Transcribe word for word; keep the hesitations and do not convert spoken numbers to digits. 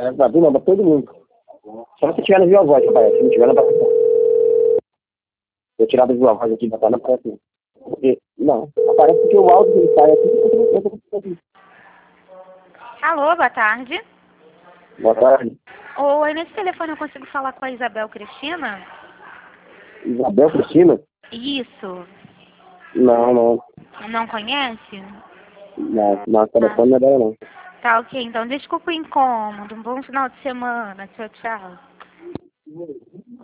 Pra tu não, pra todo mundo. Só se tiver no Viva Voz, rapaz. Se não tiver, não aparece. Eu tirar do Viva Voz aqui e botar, não aparece não. Porque, não, aparece porque o áudio que ele sai aqui, eu tô conseguindo. Alô, boa tarde. Boa tarde. Oi, nesse telefone eu consigo falar com a Isabel Cristina? Isabel Cristina? Isso. Não, não. Não conhece? Não, não, Ah, telefone não é dela, não. tá ok, então desculpa o incômodo. Um bom final de semana. Tchau, tchau.